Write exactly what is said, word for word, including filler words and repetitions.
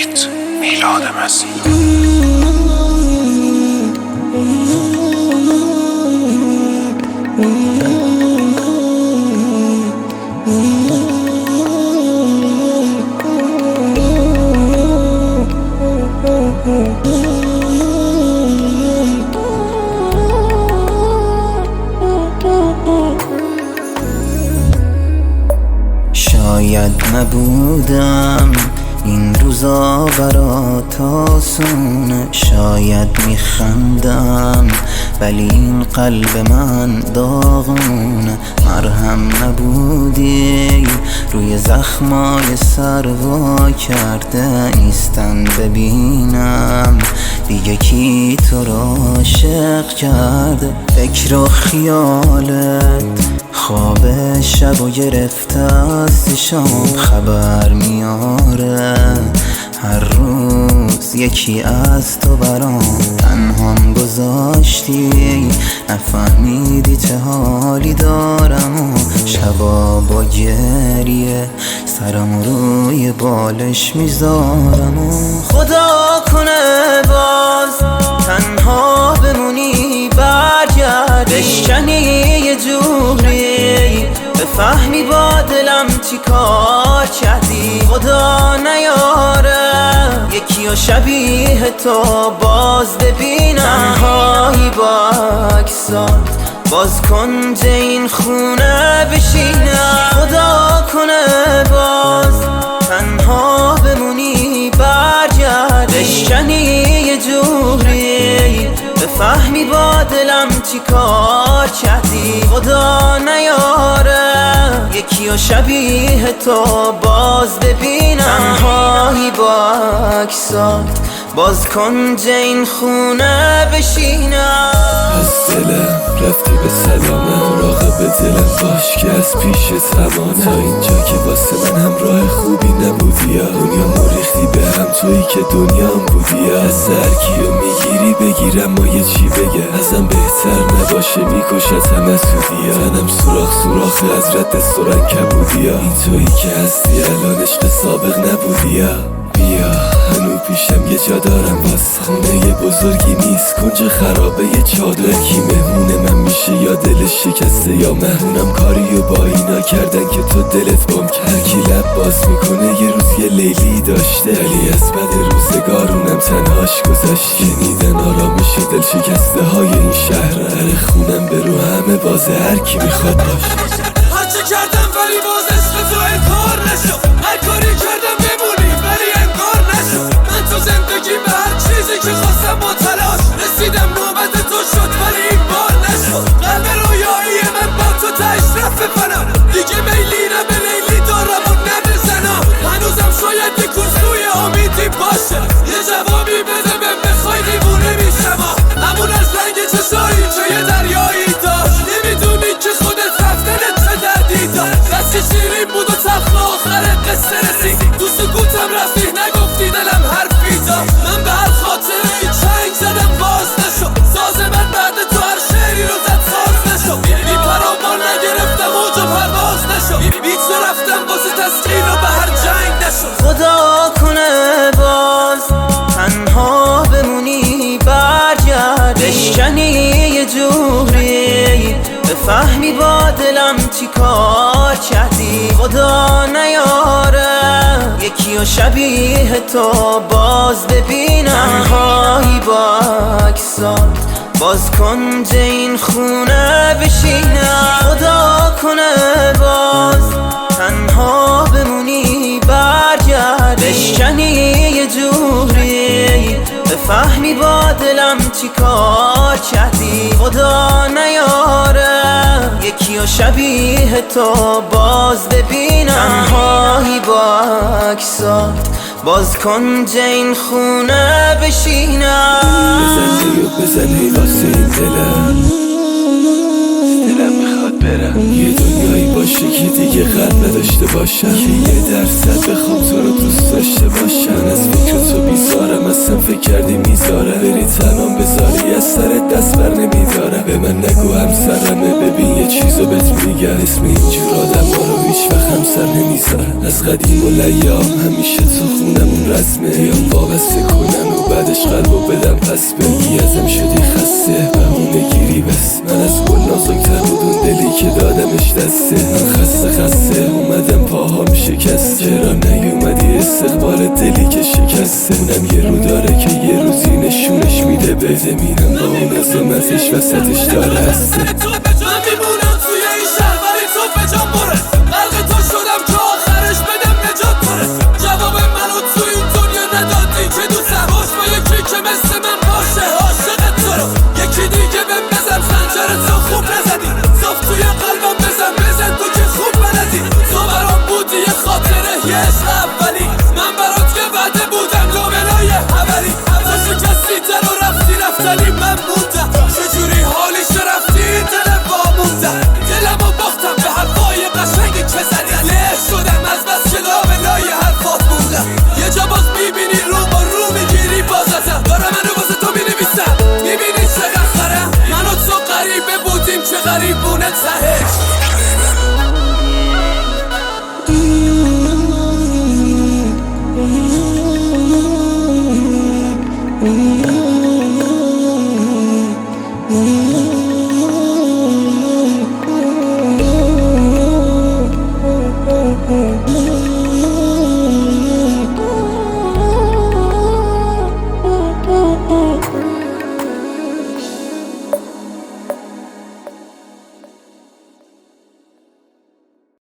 بیت میلاد مسیح. شاید نبودم این روزا برات آسونه، شاید میخندم ولی این قلب من داغونه. مرهم نبودی روی زخمای سر وا کرده نیستن ببینم دیگه کی تو را عاشق کرده. فکر و خیالت خواب شب و گرفته از شام خبر میاره، هر روز یکی از تو برام تنهام گذاشتی، نفهمیدی چه حالی دارم و شبا با گریه سرم روی بالش میذارم و خدا کنه باز تنها بمونی برگرد بشکنی یه جوری بفهمی با دلم چی کار کردی. خدا نیاره یکی و شبیه تو باز ببینم، تنهایی با اکسات باز کنج این خونه بشینم. خدا کنه باز تنها بمونی برگرد بشکنی یه جوری بفهمی با دلم چی کار کردی. خدا نیاره یکی و شبیه تو باز ببینم، تنهایی با اکسات باز کنج این خونه بشینم. از دلم رفتی به سلامه، راقب دلم باش که از پیش زمانه. تا اینجا که واسه من همراه خوبی نبودی یا دنیا مریختی به هم تویی که دنیام بودی یا از هرکیو میگیری بگیرم ما یه چی بگه ازم بهتر نباشه میکشت همه سودی یا تنم سوراخ سوراخ از رد سرنگ کبودی یا این تویی که هستی الان عشق سابق نبودی یا بیا هنو پیشم یه جا دارم واسه خونه یه بزرگی نیست کنج خرابه یه چادر. کی مهمون من میشه یا دلش شکسته یا مهمونم کاریو با اینا کردن که تو دلت بام کرد. کی لب باز میکنه یه روز یه لیلی داشته ولی از بد روزگارونم تنهاش گذاشت. شنیدن آرامش دل شکسته های این شهر در خونم به رو همه بازه هر کی میخواد باشه. هرچه کردم ولی باز عشق تو انکار نشد، هر کاری کردم بمونی ولی انکار نشد. من تو زندگی به هر چیزی که خواستم با تلاش رسیدم، نوبت تو شد ولی این بار نشد. قلب رویایی من با تو تهش رفت بپنم، دیگه میلی نه به لیلی دارم و نه به زنم. هنوزم شاید یه کورسوی امیدی باشه، یه جوابی بده بهم بخوای دیوونه میشم. همون از رنگ چشایی که یه دریایی داشت، نمیدونی که خودت رفتنت چه دردی داشت. دست شیرین بود و تلخ آخر قصه رسید، تو سکوتم رفتی نگفتی دلم حرفی داشت. من به هر خاطره ای چنگ زدم باز نشد، ساز من بعد تو هر شعری رو زد ساز نشد. بی پرابار نگرفتم اوج و پرواز نشد، بی تو رفتم واسه تسکین و به هر جنگ نشد. خدا کنه باز تنها بمونی برگرد بشکنی یه جوری بفهمی با دلم چی کار کردی. خدا نیاره یکی و شبیه تو باز ببینم، تنهایی با اکسات باز کنج این خونه بشینم. خدا کنه باز تنها بمونی برگرد بشکنی یه جوری بفهمی با دلم چی کار کردی. خدا نیاره یکی و شبیه تو باز ببینم، تنهایی با اکسات باز کنج این خونه بشینم. بزنی و بزنی واسه این دلم، دلم میخواد برم یه دنیایی باشه که دیگه قلب نداشته باشم، که یه درصد بخوام تو رو دوست داشته باشم. از فکر تو بیزارم اصلا فکر کردی میذاره بری تنام بذاری از سرت دست بر نمیدارم. به من نگو همسرمه ببین یه چیزو بهت میگم، اسم اینجور آدم ها رو هیچ وقت همسر نمیذارم. از قدیم و لیام همیشه تو خونمون رسمه یا دسته. من خسته خسته اومدم پاهام شکست. چرا نیومدی استقبال دلی که شکسته؟ اونم یه رو داره که یه روزی نشونش میده. بده میرم با اون عظمتش وسطش داره هسته.